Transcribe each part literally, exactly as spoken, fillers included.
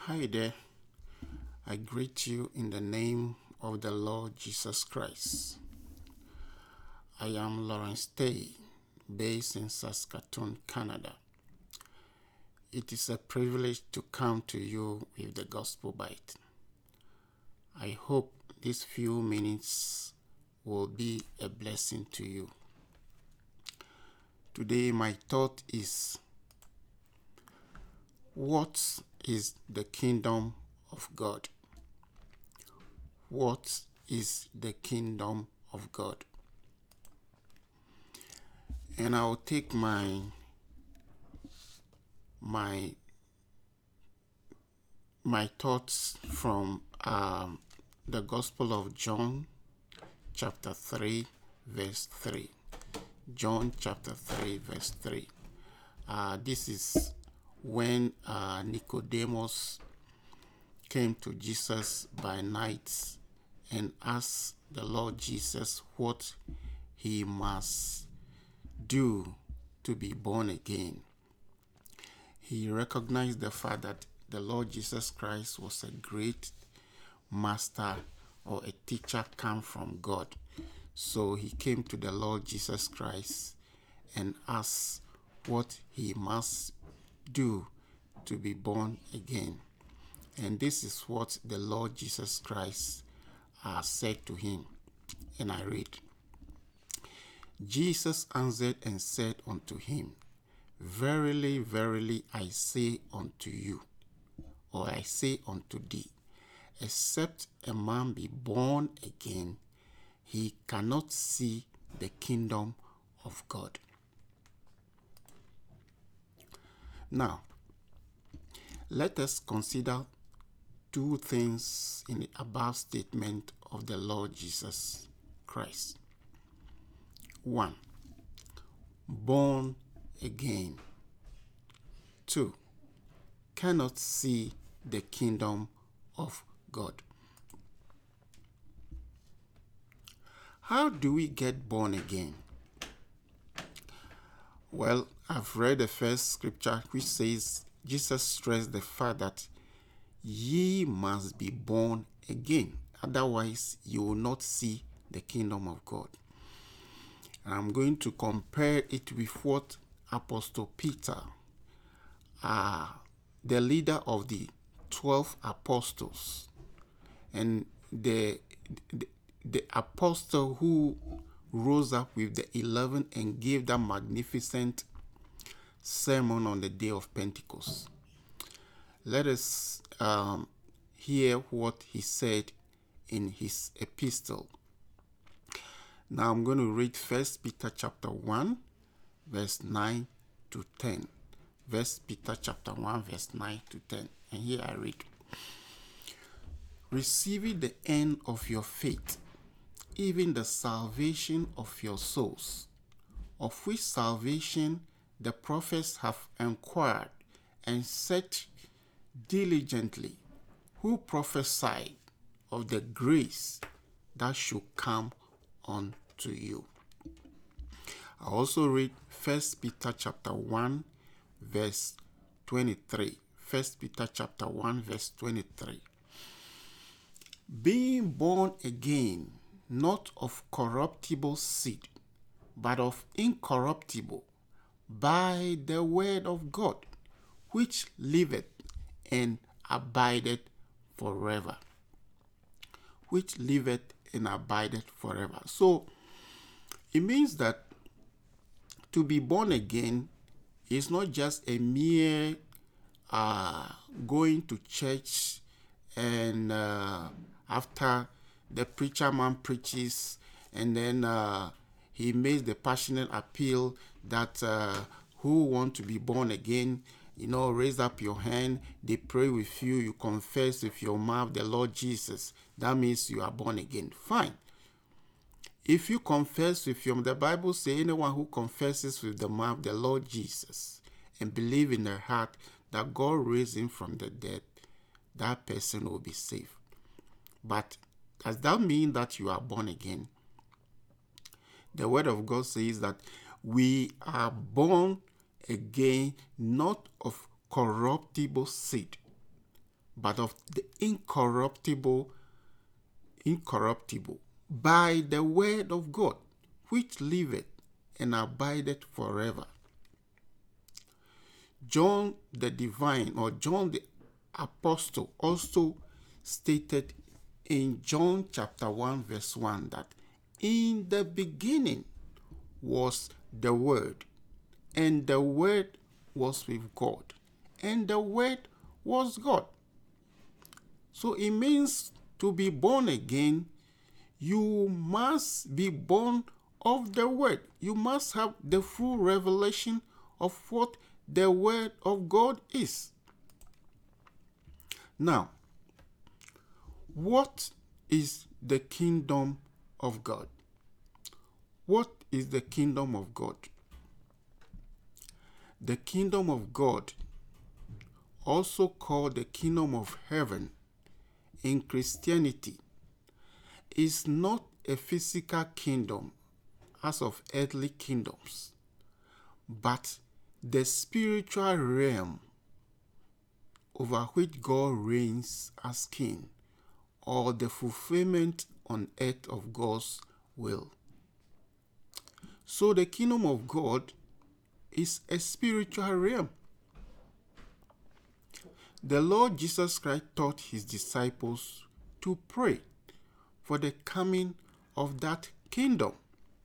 Hi there. I greet you in the name of the Lord Jesus Christ. I am Lawrence Tay, based in Saskatoon, Canada. It is a privilege to come to you with the Gospel Bite. I hope these few minutes will be a blessing to you. Today my thought is, what is the kingdom of God? What is the kingdom of God? And I'll take my my my thoughts from um, the Gospel of John, chapter three, verse three. John chapter three, verse three. Uh, this is when uh, Nicodemus came to Jesus by night and asked the Lord Jesus what he must do to be born again. He recognized the fact that the Lord Jesus Christ was a great master or a teacher come from God. So he came to the Lord Jesus Christ and asked what he must do to be born again. And this is what the Lord Jesus Christ uh, said to him. And I read, Jesus answered and said unto him, Verily, verily, I say unto you, or I say unto thee, except a man be born again, he cannot see the kingdom of God. Now, let us consider two things in the above statement of the Lord Jesus Christ. One, born again. Two, cannot see the kingdom of God. How do we get born again? Well, I've read the first scripture which says, Jesus stressed the fact that ye must be born again. Otherwise, you will not see the kingdom of God. And I'm going to compare it with what Apostle Peter, uh, the leader of the twelve apostles, and the, the, the apostle who rose up with the eleven and gave that magnificent sermon on the day of Pentecost. Let us um, hear what he said in his epistle. Now I'm going to read First Peter chapter one, verse nine to ten. First Peter chapter one, verse nine to ten. And here I read, receiving the end of your faith, even the salvation of your souls, of which salvation the prophets have inquired and searched diligently, who prophesied of the grace that should come unto you. I also read First Peter chapter one, verse twenty-three. First Peter chapter one, verse twenty-three. Being born again, not of corruptible seed, but of incorruptible, by the word of God, which liveth and abideth forever. Which liveth and abideth forever. So, it means that to be born again is not just a mere uh, going to church and uh, after the preacher man preaches and then uh, he makes the passionate appeal that uh, who want to be born again, you know, raise up your hand, they pray with you, you confess with your mouth the Lord Jesus. That means you are born again. Fine. If you confess with your, the Bible says anyone who confesses with the mouth the Lord Jesus and believe in their heart that God raised him from the dead, that person will be saved. But does that mean that you are born again? The word of God says that we are born again, not of corruptible seed, but of the incorruptible, incorruptible, by the word of God, which liveth and abideth forever. John the Divine, or John the Apostle, also stated in John chapter one verse one that in the beginning was the Word, and the Word was with God, and the Word was God. So it means to be born again, you must be born of the Word. You must have the full revelation of what the Word of God is. Now, what is the kingdom of God? What is the kingdom of God? The kingdom of God, also called the kingdom of heaven in Christianity, is not a physical kingdom as of earthly kingdoms, but the spiritual realm over which God reigns as king, or the fulfillment on earth of God's will. So the kingdom of God is a spiritual realm. The Lord Jesus Christ taught his disciples to pray for the coming of that kingdom.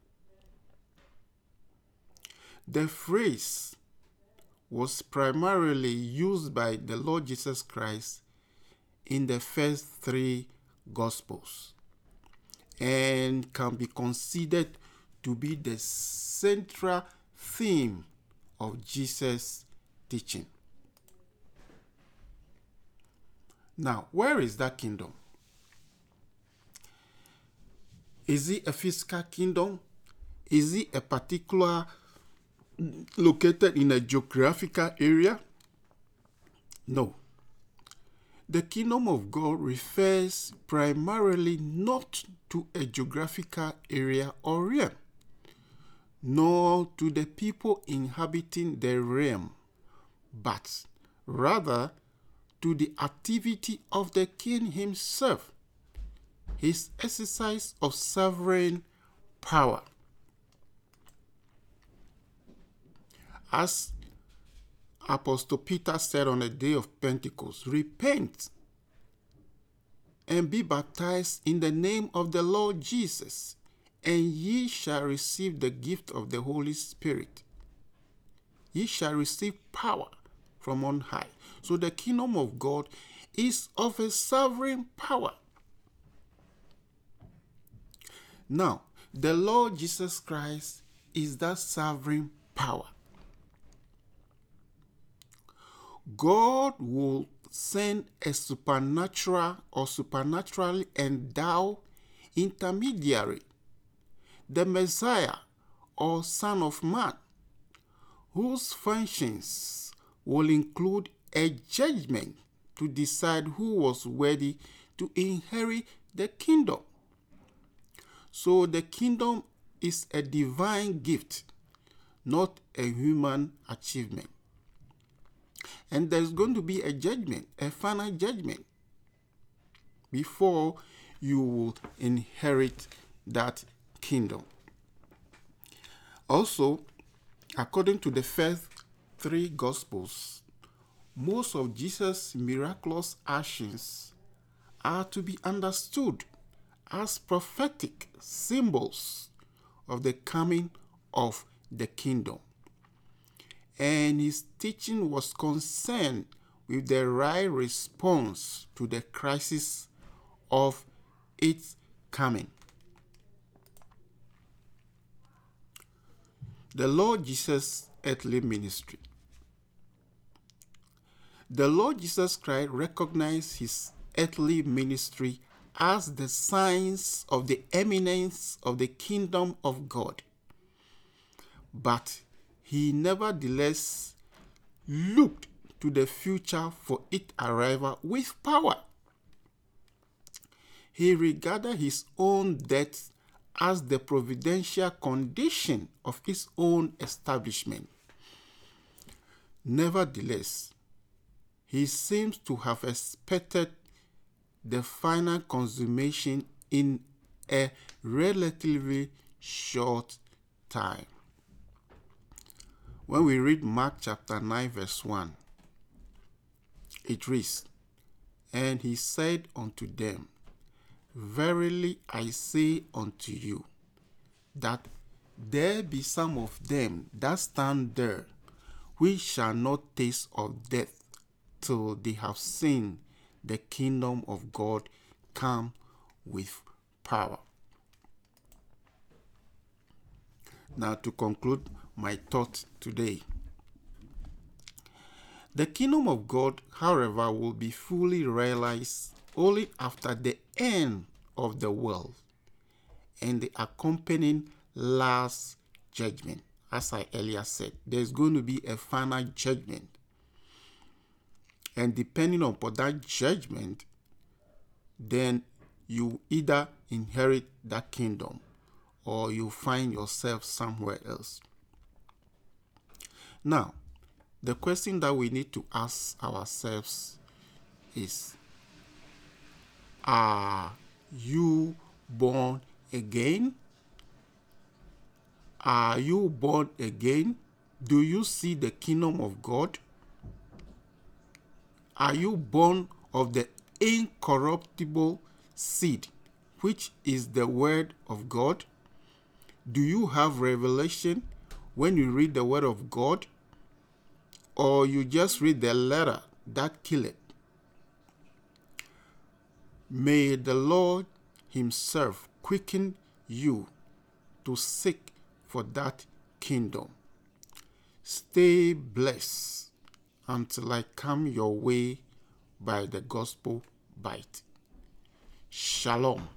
The phrase was primarily used by the Lord Jesus Christ in the first three Gospels and can be considered to be the central theme of Jesus' teaching. Now, where is that kingdom? Is it a physical kingdom? Is it a particular located in a geographical area? No. The kingdom of God refers primarily not to a geographical area or realm, nor to the people inhabiting the realm, but rather to the activity of the king himself, his exercise of sovereign power. As Apostle Peter said on the day of Pentecost, repent and be baptized in the name of the Lord Jesus, and ye shall receive the gift of the Holy Spirit. Ye shall receive power from on high. So the kingdom of God is of a sovereign power. Now, the Lord Jesus Christ is that sovereign power. God will send a supernatural or supernaturally endowed intermediary, the Messiah or Son of Man, whose functions will include a judgment to decide who was worthy to inherit the kingdom. So the kingdom is a divine gift, not a human achievement. And there's going to be a judgment, a final judgment, before you will inherit that kingdom. Also, according to the first three Gospels, most of Jesus' miraculous actions are to be understood as prophetic symbols of the coming of the kingdom. And his teaching was concerned with the right response to the crisis of its coming. The Lord Jesus' earthly ministry. The Lord Jesus Christ recognized his earthly ministry as the signs of the eminence of the kingdom of God. But he nevertheless looked to the future for its arrival with power. He regarded his own death as the providential condition of his own establishment. Nevertheless, he seems to have expected the final consummation in a relatively short time. When we read Mark chapter nine verse one, it reads, "And he said unto them, Verily I say unto you, that there be some of them that stand there, which shall not taste of death till they have seen the kingdom of God come with power." Now, to conclude my thought today, the kingdom of God, however, will be fully realized only after the end of the world and the accompanying last judgment. As I earlier said, there's going to be a final judgment. And depending upon that judgment, then you either inherit that kingdom or you find yourself somewhere else. Now, the question that we need to ask ourselves is, are you born again? Are you born again? Do you see the kingdom of God? Are you born of the incorruptible seed, which is the word of God? Do you have revelation when you read the word of God? Or you just read the letter that killeth? May the Lord himself quicken you to seek for that kingdom. Stay blessed until I come your way by the gospel bite. Shalom.